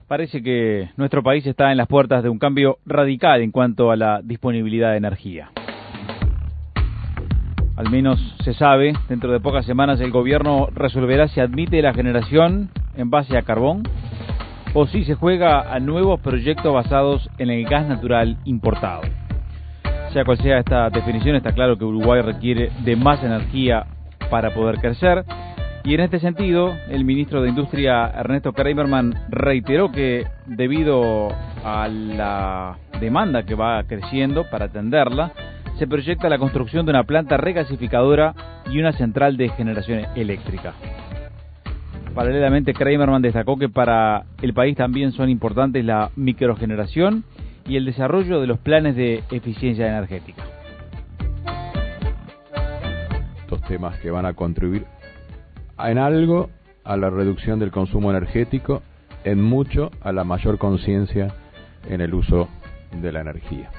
Parece que nuestro país está en las puertas de un cambio radical en cuanto a la disponibilidad de energía. Al menos se sabe, dentro de pocas semanas el gobierno resolverá si admite la generación en base a carbón o si se juega a nuevos proyectos basados en el gas natural importado. Sea cual sea esta definición, está claro que Uruguay requiere de más energía para poder crecer. Y en este sentido, el ministro de Industria, Ernesto Kreimerman, reiteró que debido a la demanda que va creciendo para atenderla, se proyecta la construcción de una planta regasificadora y una central de generación eléctrica. Paralelamente, Kreimerman destacó que para el país también son importantes la microgeneración y el desarrollo de los planes de eficiencia energética. Estos temas que van a contribuir en algo a la reducción del consumo energético, en mucho a la mayor conciencia en el uso de la energía.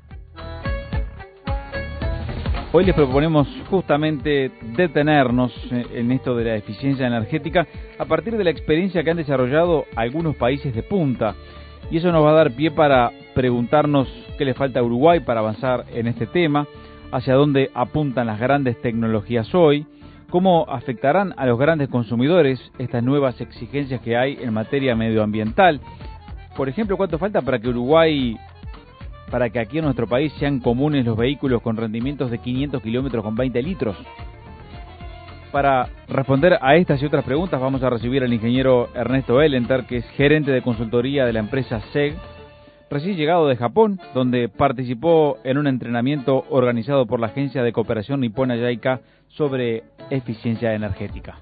Hoy les proponemos justamente detenernos en esto de la eficiencia energética a partir de la experiencia que han desarrollado algunos países de punta. Y eso nos va a dar pie para preguntarnos qué le falta a Uruguay para avanzar en este tema, hacia dónde apuntan las grandes tecnologías hoy, cómo afectarán a los grandes consumidores estas nuevas exigencias que hay en materia medioambiental. Por ejemplo, ¿cuánto falta para que aquí en nuestro país sean comunes los vehículos con rendimientos de 500 kilómetros con 20 litros? Para responder a estas y otras preguntas vamos a recibir al ingeniero Ernesto Ellenter, que es gerente de consultoría de la empresa SEG, recién llegado de Japón, donde participó en un entrenamiento organizado por la agencia de cooperación nipona JICA sobre eficiencia energética.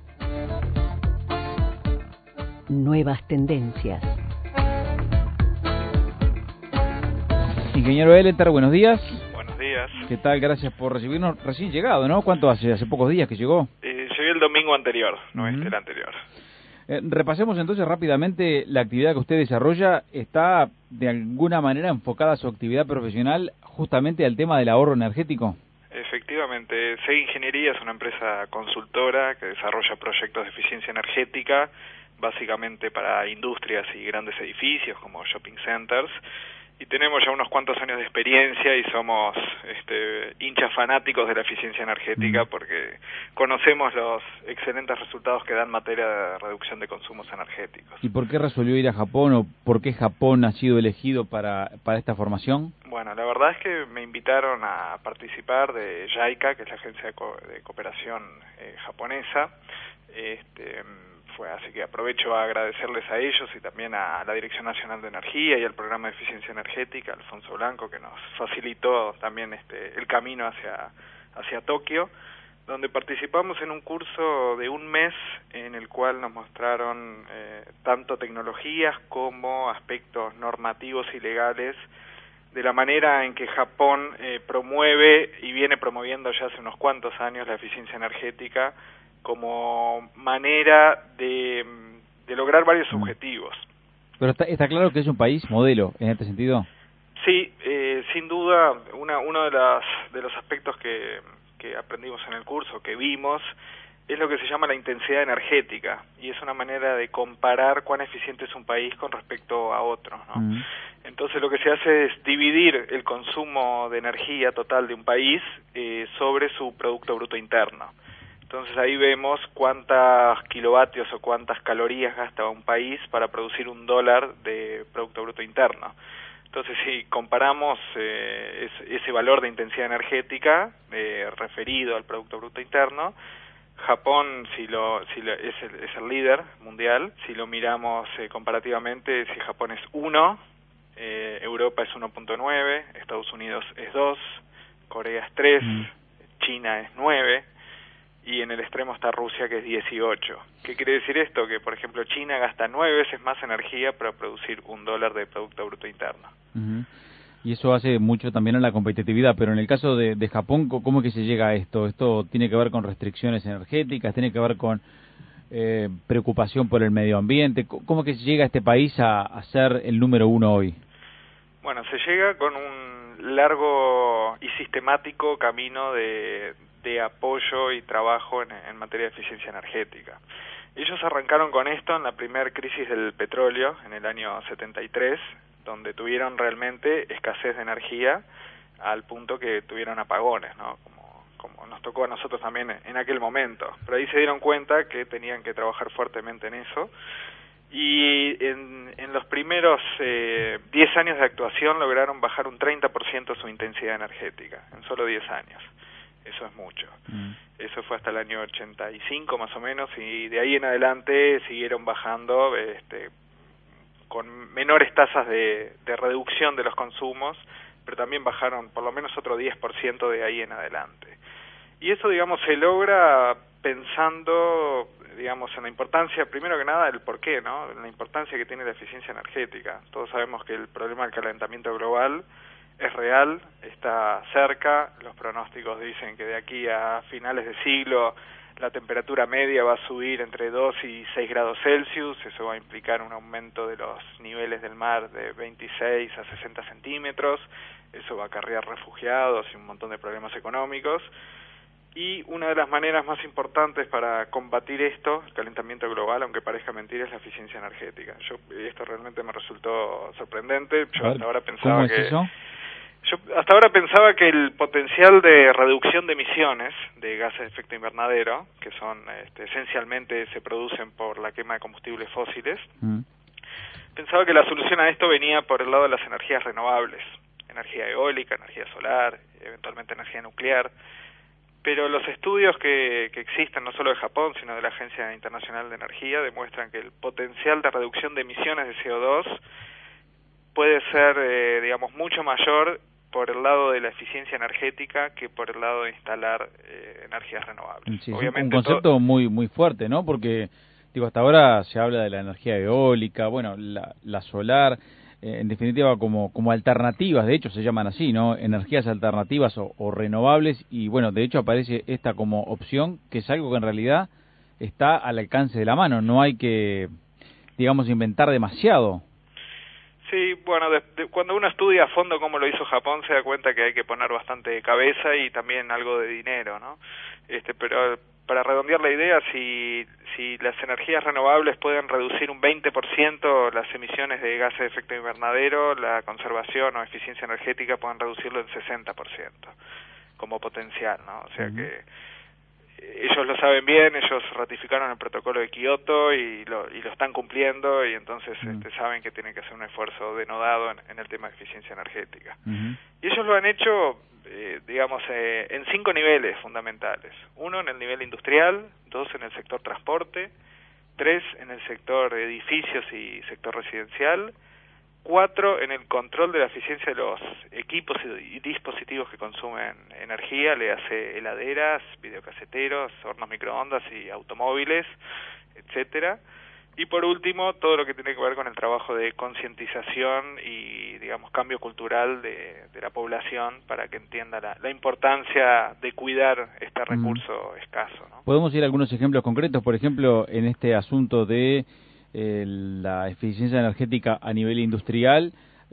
Nuevas tendencias. Ingeniero Ellenter, buenos días. Buenos días. ¿Qué tal? Gracias por recibirnos. Recién llegado, ¿no? ¿Cuánto hace? ¿Hace pocos días que llegó? Llegué el domingo anterior, no el anterior. Repasemos entonces rápidamente la actividad que usted desarrolla. ¿Está de alguna manera enfocada su actividad profesional justamente al tema del ahorro energético? Efectivamente, SEG Ingeniería es una empresa consultora que desarrolla proyectos de eficiencia energética, básicamente para industrias y grandes edificios como shopping centers. Y tenemos ya unos cuantos años de experiencia y somos hinchas fanáticos de la eficiencia energética porque conocemos los excelentes resultados que dan en materia de reducción de consumos energéticos. ¿Y por qué resolvió ir a Japón o por qué Japón ha sido elegido para esta formación? Bueno, la verdad es que me invitaron a participar de JICA, que es la agencia de cooperación japonesa. Así que aprovecho a agradecerles a ellos y también a la Dirección Nacional de Energía y al Programa de Eficiencia Energética, Alfonso Blanco, que nos facilitó también el camino hacia Tokio, donde participamos en un curso de un mes en el cual nos mostraron tanto tecnologías como aspectos normativos y legales de la manera en que Japón promueve y viene promoviendo ya hace unos cuantos años la eficiencia energética como manera de lograr varios objetivos. Pero está claro que es un país modelo en este sentido. Sí, sin duda, uno de los aspectos que aprendimos en el curso, que vimos, es lo que se llama la intensidad energética, y es una manera de comparar cuán eficiente es un país con respecto a otro, ¿no? Entonces lo que se hace es dividir el consumo de energía total de un país sobre su Producto Bruto Interno. Entonces ahí vemos cuántos kilovatios o cuántas calorías gasta un país para producir $1 de Producto Bruto Interno. Entonces si comparamos ese valor de intensidad energética referido al Producto Bruto Interno, Japón es el líder mundial. Si lo miramos comparativamente, si Japón es 1, Europa es 1.9, Estados Unidos es 2, Corea es 3, China es 9, y en el extremo está Rusia, que es 18. ¿Qué quiere decir esto? Que, por ejemplo, China gasta 9 veces más energía para producir $1 de Producto Bruto Interno. Y eso hace mucho también a la competitividad, pero en el caso de Japón, ¿cómo es que se llega a esto? ¿Esto tiene que ver con restricciones energéticas? ¿Tiene que ver con preocupación por el medio ambiente? ¿Cómo es que se llega a este país a ser el número 1 hoy? Bueno, se llega con un largo y sistemático camino de apoyo y trabajo en materia de eficiencia energética. Ellos arrancaron con esto en la primera crisis del petróleo, en el año 73, donde tuvieron realmente escasez de energía, al punto que tuvieron apagones, ¿no? Como nos tocó a nosotros también en aquel momento. Pero ahí se dieron cuenta que tenían que trabajar fuertemente en eso. Y en los primeros 10 años de actuación lograron bajar un 30% su intensidad energética, en solo 10 años. Eso es mucho. Eso fue hasta el año 85 más o menos, y de ahí en adelante siguieron bajando con menores tasas de reducción de los consumos, pero también bajaron por lo menos otro 10% de ahí en adelante. Y eso, digamos, se logra pensando, digamos, en la importancia, primero que nada, el porqué, ¿no? En la importancia que tiene la eficiencia energética. Todos sabemos que el problema del calentamiento global es real, está cerca. Los pronósticos dicen que de aquí a finales de siglo la temperatura media va a subir entre 2 y 6 grados Celsius. Eso va a implicar un aumento de los niveles del mar de 26 a 60 centímetros. Eso va a acarrear refugiados y un montón de problemas económicos. Y una de las maneras más importantes para combatir esto, el calentamiento global, aunque parezca mentira, es la eficiencia energética. Esto realmente me resultó sorprendente. Hasta ahora pensaba que el potencial de reducción de emisiones de gases de efecto invernadero, que son esencialmente se producen por la quema de combustibles fósiles, pensaba que la solución a esto venía por el lado de las energías renovables, energía eólica, energía solar, eventualmente energía nuclear. Pero los estudios que existen, no solo de Japón, sino de la Agencia Internacional de Energía, demuestran que el potencial de reducción de emisiones de CO2 puede ser, digamos, mucho mayor por el lado de la eficiencia energética que por el lado de instalar energías renovables. Sí, obviamente un concepto muy fuerte, ¿no? Porque, digo, hasta ahora se habla de la energía eólica, bueno, la solar, en definitiva como alternativas, de hecho se llaman así, ¿no? Energías alternativas o renovables, y bueno, de hecho aparece esta como opción, que es algo que en realidad está al alcance de la mano, no hay que, digamos, inventar demasiado. Sí, bueno, cuando uno estudia a fondo cómo lo hizo Japón, se da cuenta que hay que poner bastante cabeza y también algo de dinero, ¿no? Pero para redondear la idea, si las energías renovables pueden reducir un 20% las emisiones de gases de efecto invernadero, la conservación o eficiencia energética pueden reducirlo en 60% como potencial, ¿no? O sea que ellos lo saben bien, ellos ratificaron el protocolo de Kioto y lo están cumpliendo, y entonces saben que tienen que hacer un esfuerzo denodado en el tema de eficiencia energética. Y ellos lo han hecho, digamos, en 5 niveles fundamentales. 1 en el nivel industrial, 2 en el sector transporte, 3 en el sector edificios y sector residencial, 4 en el control de la eficiencia de los equipos y dispositivos que consumen energía, le hace heladeras, videocaseteros, hornos microondas y automóviles, etcétera. Y por último, todo lo que tiene que ver con el trabajo de concientización y, digamos, cambio cultural de la población para que entienda la importancia de cuidar este recurso escaso, ¿no? ¿Podemos ir a algunos ejemplos concretos? Por ejemplo, en este asunto de la eficiencia energética a nivel industrial,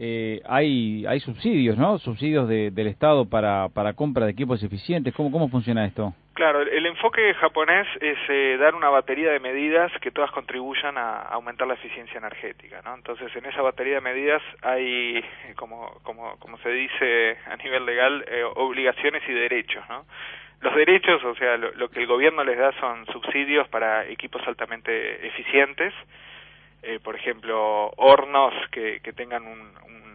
hay subsidios, ¿no? Subsidios del Estado para compra de equipos eficientes. ¿Cómo funciona esto? Claro, el enfoque japonés es dar una batería de medidas que todas contribuyan a aumentar la eficiencia energética, ¿no? Entonces, en esa batería de medidas hay, como se dice a nivel legal, obligaciones y derechos, ¿no? Los derechos, o sea, lo que el gobierno les da son subsidios para equipos altamente eficientes, por ejemplo, hornos que tengan un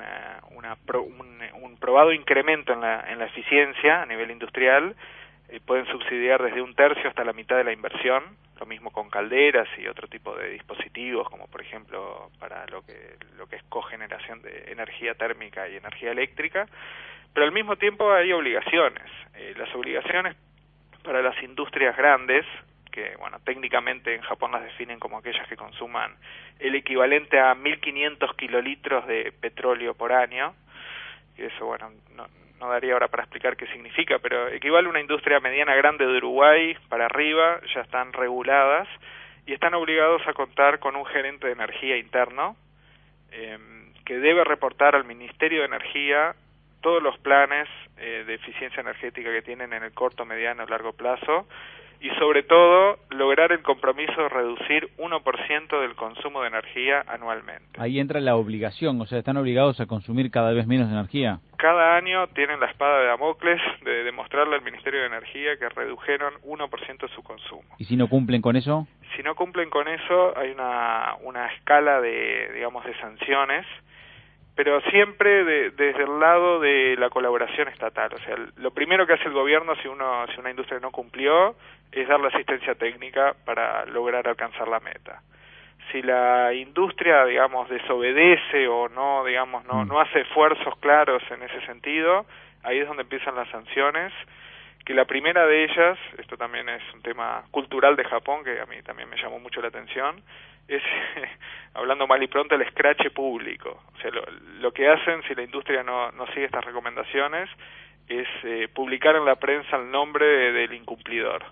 probado incremento en la eficiencia a nivel industrial, pueden subsidiar desde 1/3 hasta la mitad de la inversión. Lo mismo con calderas y otro tipo de dispositivos, como por ejemplo para lo que es cogeneración de energía térmica y energía eléctrica. Pero al mismo tiempo hay obligaciones. Las obligaciones para las industrias grandes, que bueno, técnicamente en Japón las definen como aquellas que consuman el equivalente a 1.500 kilolitros de petróleo por año, y eso, bueno, no daría ahora para explicar qué significa, pero equivale a una industria mediana grande de Uruguay para arriba, ya están reguladas y están obligados a contar con un gerente de energía interno que debe reportar al Ministerio de Energía todos los planes de eficiencia energética que tienen en el corto, mediano y largo plazo, y sobre todo lograr el compromiso de reducir 1% del consumo de energía anualmente. Ahí entra la obligación, o sea, están obligados a consumir cada vez menos energía. Cada año tienen la espada de Damocles de demostrarle al Ministerio de Energía que redujeron 1% de su consumo. ¿Y si no cumplen con eso? Si no cumplen con eso, hay una escala de, digamos, de sanciones, pero siempre desde el lado de la colaboración estatal. O sea, lo primero que hace el gobierno si una industria no cumplió es darle asistencia técnica para lograr alcanzar la meta. Si la industria, digamos, desobedece o no, digamos, no hace esfuerzos claros en ese sentido, ahí es donde empiezan las sanciones, que la primera de ellas, esto también es un tema cultural de Japón, que a mí también me llamó mucho la atención, es, hablando mal y pronto, el escrache público. O sea, lo que hacen si la industria no sigue estas recomendaciones es publicar en la prensa el nombre del incumplidor.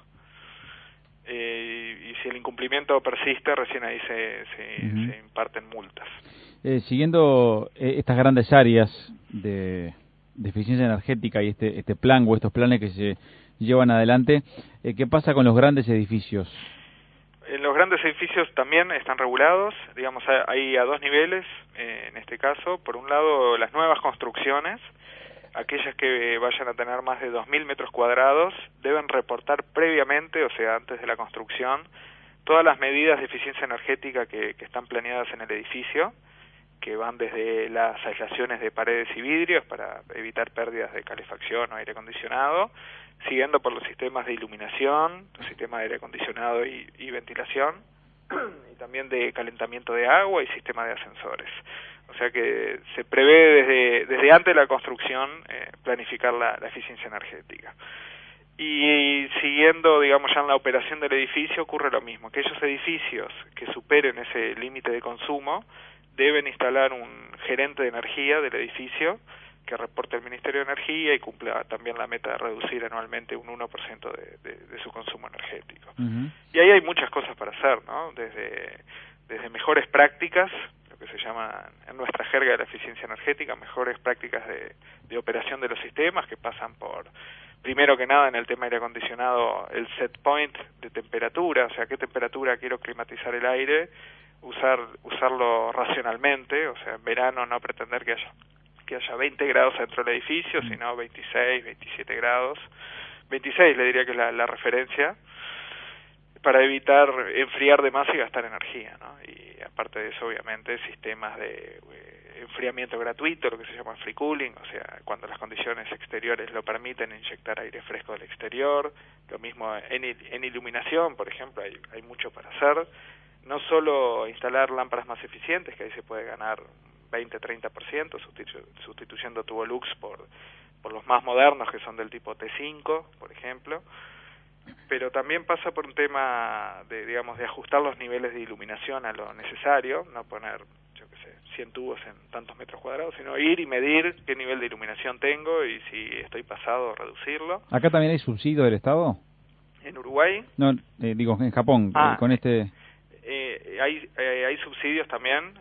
Y si el incumplimiento persiste, recién ahí se imparten multas. Siguiendo estas grandes áreas de eficiencia energética y este plan o estos planes que se llevan adelante, ¿qué pasa con los grandes edificios? En los grandes edificios también están regulados, digamos, hay a dos niveles en este caso. Por un lado, las nuevas construcciones, aquellas que vayan a tener más de 2.000 metros cuadrados, deben reportar previamente, o sea, antes de la construcción, todas las medidas de eficiencia energética que están planeadas en el edificio, que van desde las aislaciones de paredes y vidrios para evitar pérdidas de calefacción o aire acondicionado, siguiendo por los sistemas de iluminación, los sistemas de aire acondicionado y ventilación, y también de calentamiento de agua y sistema de ascensores. O sea que se prevé desde antes de la construcción planificar la eficiencia energética. Y siguiendo, digamos, ya en la operación del edificio ocurre lo mismo. Aquellos edificios que superen ese límite de consumo deben instalar un gerente de energía del edificio que reporte al Ministerio de Energía y cumpla también la meta de reducir anualmente un 1% de su consumo energético. Y ahí hay muchas cosas para hacer, ¿no? Desde mejores prácticas, lo que se llama en nuestra jerga de la eficiencia energética, mejores prácticas de operación de los sistemas que pasan por, primero que nada en el tema aire acondicionado, el set point de temperatura, o sea, qué temperatura quiero climatizar el aire, usarlo racionalmente, o sea, en verano no pretender que haya 20 grados dentro del edificio, sino 26, 27 grados. 26 le diría que es la referencia, para evitar enfriar de más y gastar energía, ¿no? Y aparte de eso, obviamente, sistemas de enfriamiento gratuito, lo que se llama free cooling, o sea, cuando las condiciones exteriores lo permiten, inyectar aire fresco del exterior. Lo mismo en iluminación, por ejemplo, hay mucho para hacer. No solo instalar lámparas más eficientes, que ahí se puede ganar 20-30%, sustituyendo tubos por los más modernos, que son del tipo T5, por ejemplo, pero también pasa por un tema de ajustar los niveles de iluminación a lo necesario, no poner, 100 tubos en tantos metros cuadrados, sino ir y medir qué nivel de iluminación tengo y si estoy pasado, reducirlo. ¿Acá también hay subsidio del Estado? ¿En Uruguay? No, digo, en Japón, con este... Hay subsidios también,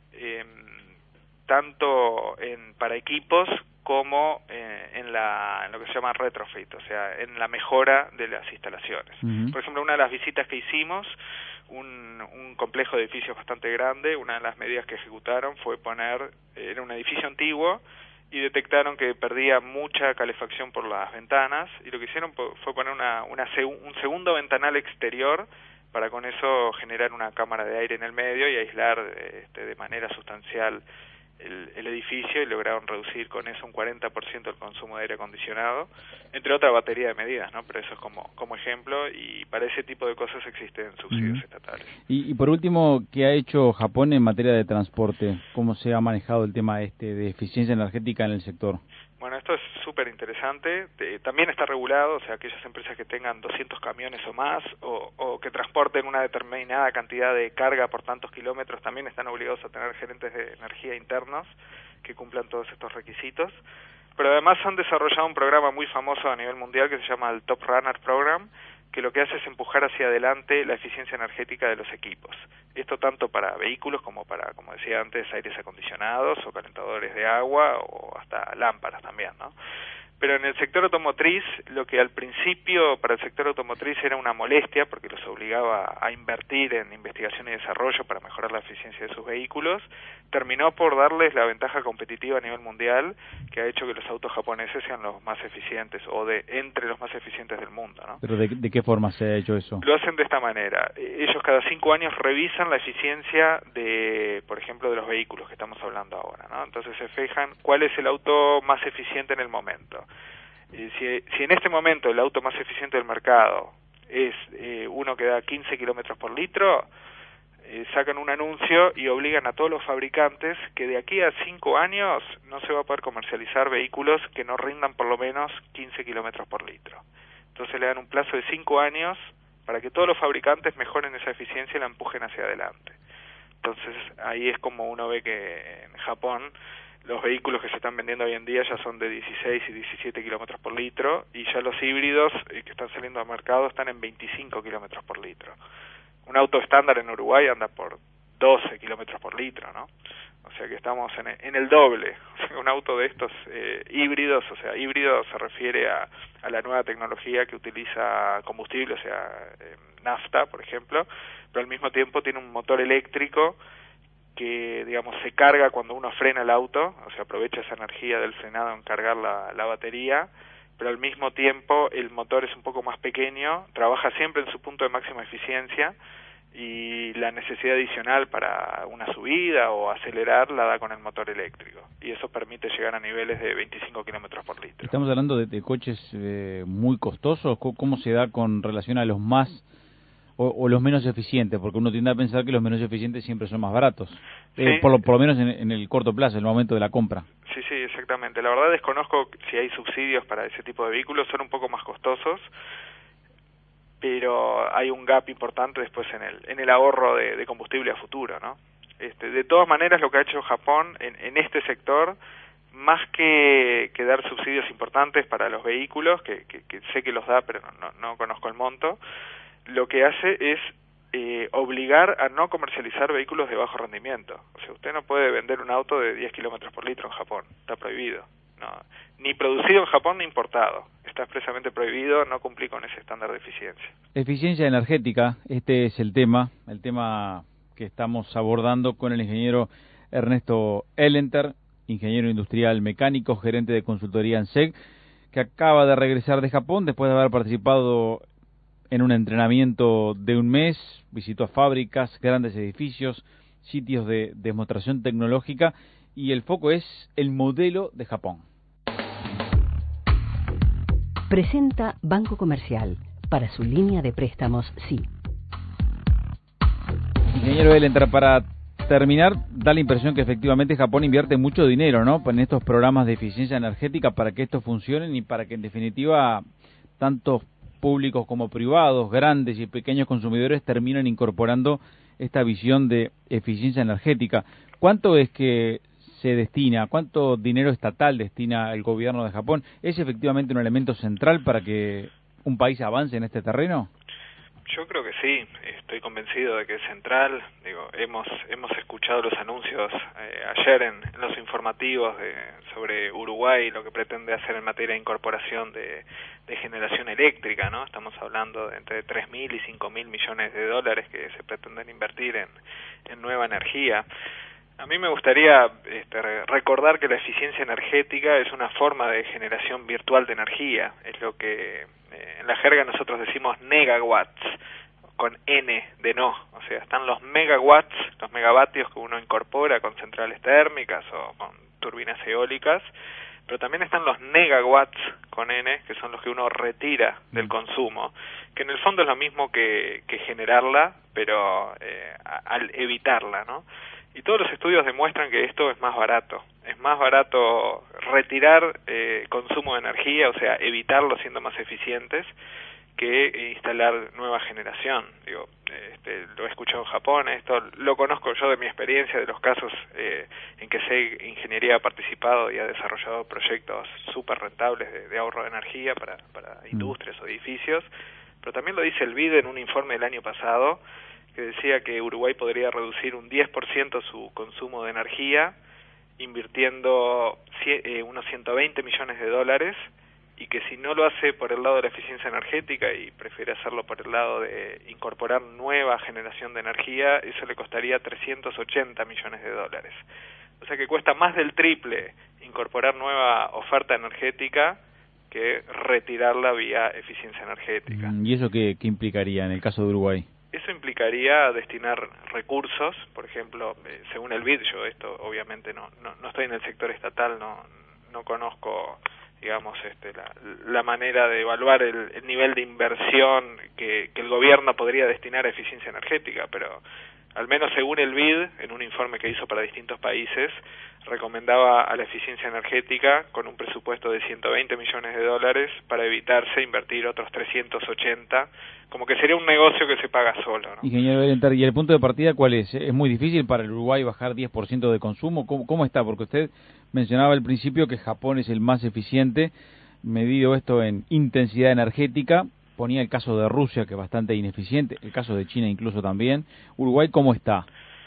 tanto para equipos como en lo que se llama retrofit, o sea, en la mejora de las instalaciones. Por ejemplo, una de las visitas que hicimos, un complejo de edificios bastante grande, una de las medidas que ejecutaron fue era un edificio antiguo, y detectaron que perdía mucha calefacción por las ventanas, y lo que hicieron fue poner un segundo ventanal exterior, para con eso generar una cámara de aire en el medio y aislar de manera sustancial el edificio, y lograron reducir con eso un 40% el consumo de aire acondicionado, entre otra batería de medidas, ¿no? Pero eso es como ejemplo, y para ese tipo de cosas existen subsidios estatales. Y por último, ¿qué ha hecho Japón en materia de transporte? ¿Cómo se ha manejado el tema de eficiencia energética en el sector? Bueno, esto es súper interesante. También está regulado, o sea, aquellas empresas que tengan 200 camiones o más, o que transporten una determinada cantidad de carga por tantos kilómetros, también están obligados a tener gerentes de energía internos que cumplan todos estos requisitos. Pero además han desarrollado un programa muy famoso a nivel mundial que se llama el Top Runner Program, que lo que hace es empujar hacia adelante la eficiencia energética de los equipos. Esto tanto para vehículos como para, como decía antes, aires acondicionados o calentadores de agua o hasta lámparas también, ¿no? pero en el sector automotriz, lo que al principio para el sector automotriz era una molestia, porque los obligaba a invertir en investigación y desarrollo para mejorar la eficiencia de sus vehículos, terminó por darles la ventaja competitiva a nivel mundial, que ha hecho que los autos japoneses sean los más eficientes, o entre los más eficientes del mundo, ¿no? ¿Pero de qué forma se ha hecho eso? Lo hacen de esta manera. Ellos cada 5 años revisan la eficiencia de, por ejemplo, de los vehículos que estamos hablando ahora, ¿no? Entonces se fijan cuál es el auto más eficiente en el momento. Si en este momento el auto más eficiente del mercado es uno que da 15 kilómetros por litro, sacan un anuncio y obligan a todos los fabricantes que de aquí a 5 años no se va a poder comercializar vehículos que no rindan por lo menos 15 kilómetros por litro. Entonces le dan un plazo de 5 años para que todos los fabricantes mejoren esa eficiencia y la empujen hacia adelante. Entonces ahí es como uno ve que en Japón los vehículos que se están vendiendo hoy en día ya son de 16 y 17 kilómetros por litro, y ya los híbridos que están saliendo al mercado están en 25 kilómetros por litro. Un auto estándar en Uruguay anda por 12 kilómetros por litro, ¿no? O sea que estamos en el doble. O sea, un auto de estos híbridos, o sea, híbrido se refiere a la nueva tecnología que utiliza combustible, o sea, nafta, por ejemplo, pero al mismo tiempo tiene un motor eléctrico que, digamos, se carga cuando uno frena el auto, o sea, aprovecha esa energía del frenado en cargar la batería, pero al mismo tiempo el motor es un poco más pequeño, trabaja siempre en su punto de máxima eficiencia, y la necesidad adicional para una subida o acelerar la da con el motor eléctrico, y eso permite llegar a niveles de 25 kilómetros por litro. Estamos hablando de coches muy costosos. ¿Cómo se da con relación a los más o los menos eficientes? Porque uno tiende a pensar que los menos eficientes siempre son más baratos, Sí. por lo menos en el corto plazo, en el momento de la compra. Sí, exactamente. La verdad desconozco si hay subsidios para ese tipo de vehículos, son un poco más costosos, pero hay un gap importante después en el ahorro de combustible a futuro, ¿no? De todas maneras, lo que ha hecho Japón en este sector, más que dar subsidios importantes para los vehículos, que sé que los da, pero no conozco el monto, lo que hace es obligar a no comercializar vehículos de bajo rendimiento. O sea, usted no puede vender un auto de 10 kilómetros por litro en Japón, está prohibido. No, ni producido en Japón ni importado. Está expresamente prohibido, no cumplir con ese estándar de eficiencia. Eficiencia energética, este es el tema que estamos abordando con el ingeniero Ernesto Ellenter, ingeniero industrial mecánico, gerente de consultoría ANSEC, que acaba de regresar de Japón después de haber participado en un entrenamiento de un mes, visitó fábricas, grandes edificios, sitios de demostración tecnológica, y el foco es el modelo de Japón. Presenta Banco Comercial para su línea de préstamos SI. Ingeniero Ellenter, para terminar, da la impresión que efectivamente Japón invierte mucho dinero, ¿no?, en estos programas de eficiencia energética para que estos funcionen y para que en definitiva tantos públicos como privados, grandes y pequeños consumidores terminan incorporando esta visión de eficiencia energética. ¿Cuánto es que se destina, cuánto dinero estatal destina el gobierno de Japón? ¿Es efectivamente un elemento central para que un país avance en este terreno? Yo creo que sí, estoy convencido de que es central. Digo, hemos escuchado los anuncios ayer en los informativos sobre Uruguay, lo que pretende hacer en materia de incorporación de generación eléctrica, ¿no? Estamos hablando de entre 3.000 y 5.000 millones de dólares que se pretenden invertir en nueva energía. A mí me gustaría recordar que la eficiencia energética es una forma de generación virtual de energía. Es lo que en la jerga nosotros decimos negawatts, con N de no. O sea, están los megawatts, los megavatios que uno incorpora con centrales térmicas o con turbinas eólicas, pero también están los negawatts con N, que son los que uno retira del consumo, que en el fondo es lo mismo que generarla, pero al evitarla, ¿no? Y todos los estudios demuestran que esto es más barato. Es más barato retirar consumo de energía, o sea, evitarlo siendo más eficientes, que instalar nueva generación. Digo, lo he escuchado en Japón, esto lo conozco yo de mi experiencia, de los casos en que sé ingeniería ha participado y ha desarrollado proyectos súper rentables de ahorro de energía para industrias o edificios, pero también lo dice el BID en un informe del año pasado, que decía que Uruguay podría reducir un 10% su consumo de energía, invirtiendo unos 120 millones de dólares y que si no lo hace por el lado de la eficiencia energética y prefiere hacerlo por el lado de incorporar nueva generación de energía, eso le costaría 380 millones de dólares. O sea que cuesta más del triple incorporar nueva oferta energética que retirarla vía eficiencia energética. ¿Y eso qué implicaría en el caso de Uruguay? Eso implicaría destinar recursos, por ejemplo, según el BID, yo esto obviamente no estoy en el sector estatal, no conozco, digamos, la manera de evaluar el nivel de inversión que el gobierno podría destinar a eficiencia energética, pero al menos según el BID, en un informe que hizo para distintos países, recomendaba a la eficiencia energética con un presupuesto de 120 millones de dólares para evitarse invertir otros 380, como que sería un negocio que se paga solo, ¿no? Ingeniero Berentar, ¿y el punto de partida cuál es? ¿Es muy difícil para el Uruguay bajar 10% de consumo? ¿Cómo está? Porque usted mencionaba al principio que Japón es el más eficiente, medido esto en intensidad energética. Ponía el caso de Rusia, que es bastante ineficiente, el caso de China incluso también. ¿Uruguay cómo está?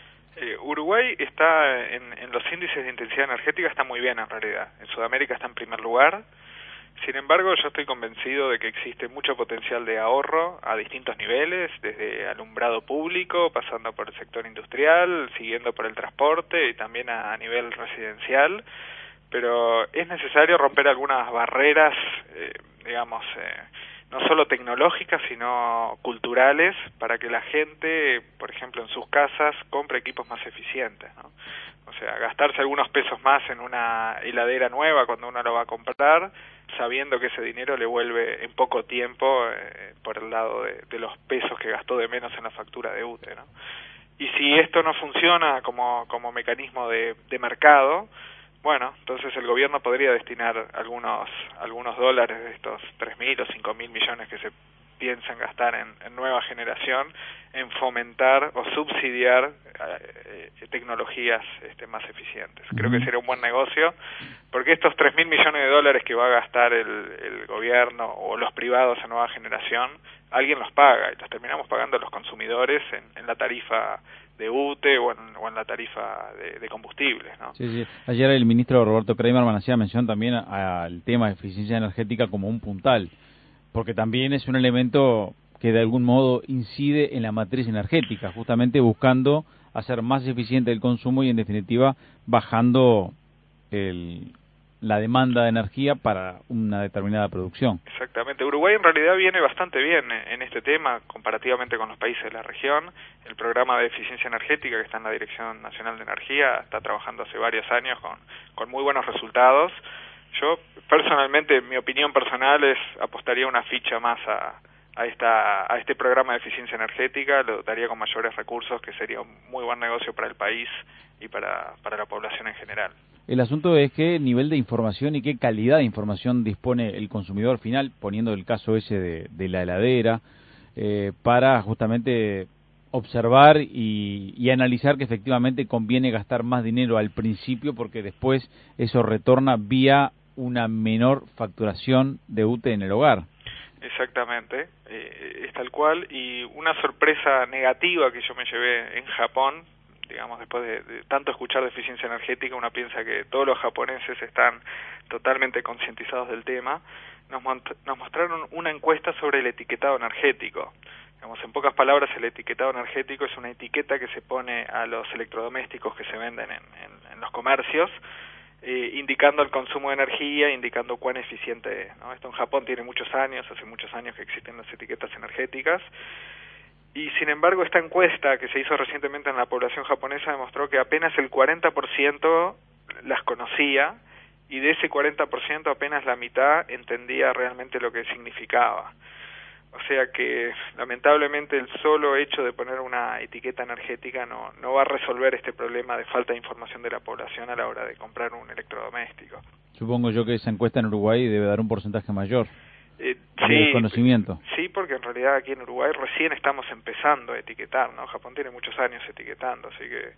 Uruguay está en los índices de intensidad energética, está muy bien en realidad. En Sudamérica está en primer lugar. Sin embargo, yo estoy convencido de que existe mucho potencial de ahorro a distintos niveles, desde alumbrado público, pasando por el sector industrial, siguiendo por el transporte y también a nivel residencial. Pero es necesario romper algunas barreras, digamos, no solo tecnológicas, sino culturales, para que la gente, por ejemplo, en sus casas, compre equipos más eficientes, ¿no? O sea, gastarse algunos pesos más en una heladera nueva cuando uno lo va a comprar, sabiendo que ese dinero le vuelve en poco tiempo por el lado de los pesos que gastó de menos en la factura de UTE, ¿no? Y si esto no funciona como mecanismo de mercado, bueno, entonces el gobierno podría destinar algunos dólares de estos 3.000 o 5.000 millones que se piensan gastar en nueva generación, en fomentar o subsidiar tecnologías más eficientes. Creo que sería un buen negocio, porque estos 3.000 millones de dólares que va a gastar el gobierno o los privados en nueva generación, alguien los paga, y los terminamos pagando los consumidores en la tarifa de UTE o en la tarifa de combustibles, ¿no? Sí. Ayer el ministro Roberto Kramerman hacía mención también al tema de eficiencia energética como un puntal, porque también es un elemento que de algún modo incide en la matriz energética, justamente buscando hacer más eficiente el consumo y en definitiva bajando la demanda de energía para una determinada producción. Exactamente. Uruguay en realidad viene bastante bien en este tema comparativamente con los países de la región. El programa de eficiencia energética que está en la Dirección Nacional de Energía está trabajando hace varios años con muy buenos resultados. Yo personalmente, mi opinión personal es apostaría una ficha más a este programa de eficiencia energética, lo dotaría con mayores recursos, que sería un muy buen negocio para el país y para la población en general. El asunto es qué nivel de información y qué calidad de información dispone el consumidor final, poniendo el caso ese de la heladera, para justamente observar y analizar que efectivamente conviene gastar más dinero al principio, porque después eso retorna vía una menor facturación de UTE en el hogar. Exactamente, es tal cual. Y una sorpresa negativa que yo me llevé en Japón, digamos, después de tanto escuchar de eficiencia energética, uno piensa que todos los japoneses están totalmente concientizados del tema. Nos mostraron una encuesta sobre el etiquetado energético. Digamos, en pocas palabras, el etiquetado energético es una etiqueta que se pone a los electrodomésticos que se venden en los comercios, indicando el consumo de energía, indicando cuán eficiente es, ¿no? Esto en Japón tiene hace muchos años que existen las etiquetas energéticas. Y sin embargo, esta encuesta que se hizo recientemente en la población japonesa demostró que apenas el 40% las conocía, y de ese 40% apenas la mitad entendía realmente lo que significaba. O sea que lamentablemente el solo hecho de poner una etiqueta energética no va a resolver este problema de falta de información de la población a la hora de comprar un electrodoméstico. Supongo yo que esa encuesta en Uruguay debe dar un porcentaje mayor. Sí, conocimiento. Sí, porque en realidad aquí en Uruguay recién estamos empezando a etiquetar, ¿no? Japón tiene muchos años etiquetando, así que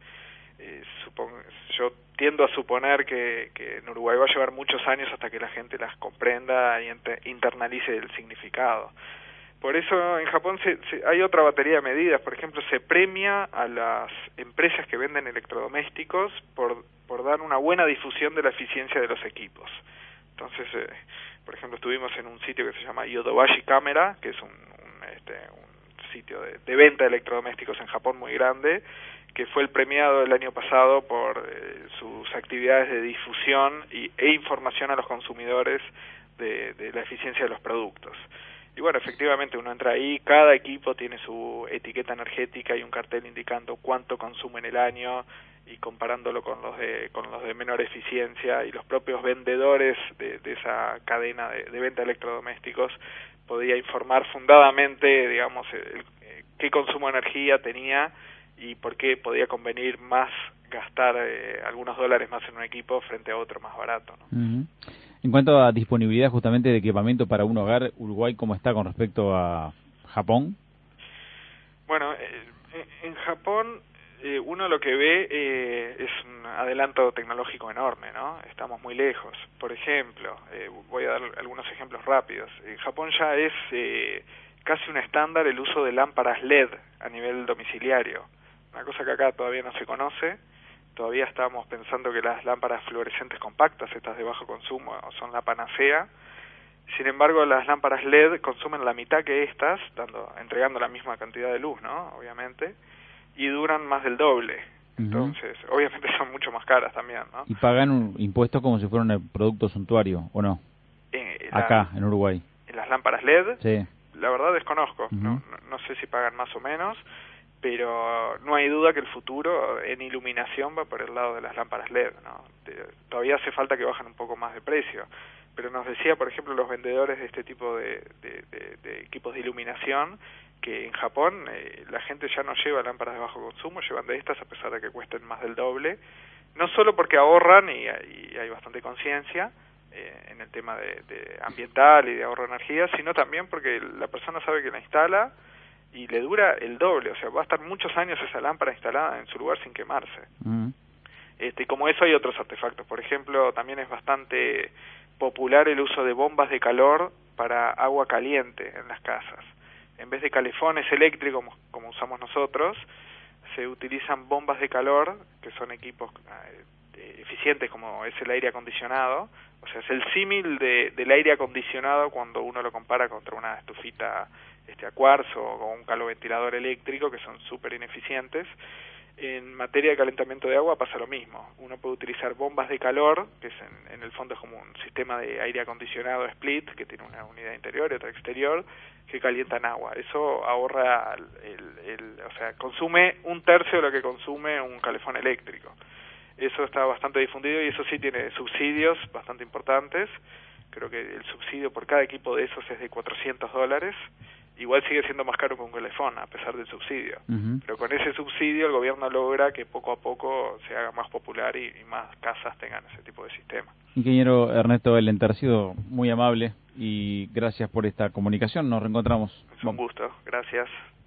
yo tiendo a suponer que en Uruguay va a llevar muchos años hasta que la gente las comprenda y internalice el significado. Por eso en Japón hay otra batería de medidas. Por ejemplo, se premia a las empresas que venden electrodomésticos por dar una buena difusión de la eficiencia de los equipos. Entonces, por ejemplo, estuvimos en un sitio que se llama Yodobashi Camera, que es un sitio de venta de electrodomésticos en Japón muy grande, que fue el premiado el año pasado por sus actividades de difusión e información a los consumidores de la eficiencia de los productos. Y bueno, efectivamente uno entra ahí, cada equipo tiene su etiqueta energética y un cartel indicando cuánto consume en el año y comparándolo con los de menor eficiencia, y los propios vendedores de esa cadena de venta de electrodomésticos podía informar fundadamente, digamos, qué consumo de energía tenía y por qué podía convenir más gastar algunos dólares más en un equipo frente a otro más barato, ¿no? Uh-huh. En cuanto a disponibilidad justamente de equipamiento para un hogar, Uruguay, ¿cómo está con respecto a Japón? Bueno, en Japón uno lo que ve es un adelanto tecnológico enorme, ¿no? Estamos muy lejos. Por ejemplo, voy a dar algunos ejemplos rápidos. En Japón ya es casi un estándar el uso de lámparas LED a nivel domiciliario, una cosa que acá todavía no se conoce. Todavía estamos pensando que las lámparas fluorescentes compactas, estas de bajo consumo, son la panacea. Sin embargo, las lámparas LED consumen la mitad que estas, entregando la misma cantidad de luz, ¿no? Obviamente, y duran más del doble. Uh-huh. Entonces, obviamente son mucho más caras también, ¿no? ¿Y pagan un impuesto como si fuera un producto suntuario, o no? Acá, en Uruguay. ¿En las lámparas LED? Sí. La verdad desconozco. Uh-huh. No sé si pagan más o menos, pero no hay duda que el futuro en iluminación va por el lado de las lámparas LED, ¿no? Todavía hace falta que bajen un poco más de precio, pero nos decía, por ejemplo, los vendedores de este tipo de equipos de iluminación, que en Japón la gente ya no lleva lámparas de bajo consumo, llevan de estas a pesar de que cuesten más del doble, no solo porque ahorran y hay bastante conciencia en el tema de ambiental y de ahorro de energía, sino también porque la persona sabe que la instala y le dura el doble, o sea, va a estar muchos años esa lámpara instalada en su lugar sin quemarse. Uh-huh. Y como eso hay otros artefactos. Por ejemplo, también es bastante popular el uso de bombas de calor para agua caliente en las casas. En vez de calefones eléctricos como usamos nosotros, se utilizan bombas de calor, que son equipos eficientes como es el aire acondicionado. O sea, es el símil del aire acondicionado cuando uno lo compara contra una estufita a cuarzo o con un caloventilador eléctrico, que son súper ineficientes. En materia de calentamiento de agua pasa lo mismo. Uno puede utilizar bombas de calor, que es en el fondo es como un sistema de aire acondicionado split, que tiene una unidad interior y otra exterior, que calientan agua. Eso ahorra, o sea, consume un tercio de lo que consume un calefón eléctrico. Eso está bastante difundido y eso sí tiene subsidios bastante importantes. Creo que el subsidio por cada equipo de esos es de $400. Igual sigue siendo más caro que un calefón, a pesar del subsidio. Uh-huh. Pero con ese subsidio el gobierno logra que poco a poco se haga más popular y más casas tengan ese tipo de sistema. Ingeniero Ernesto Elenter, ha sido muy amable y gracias por esta comunicación. Nos reencontramos. Es un gusto. Gracias.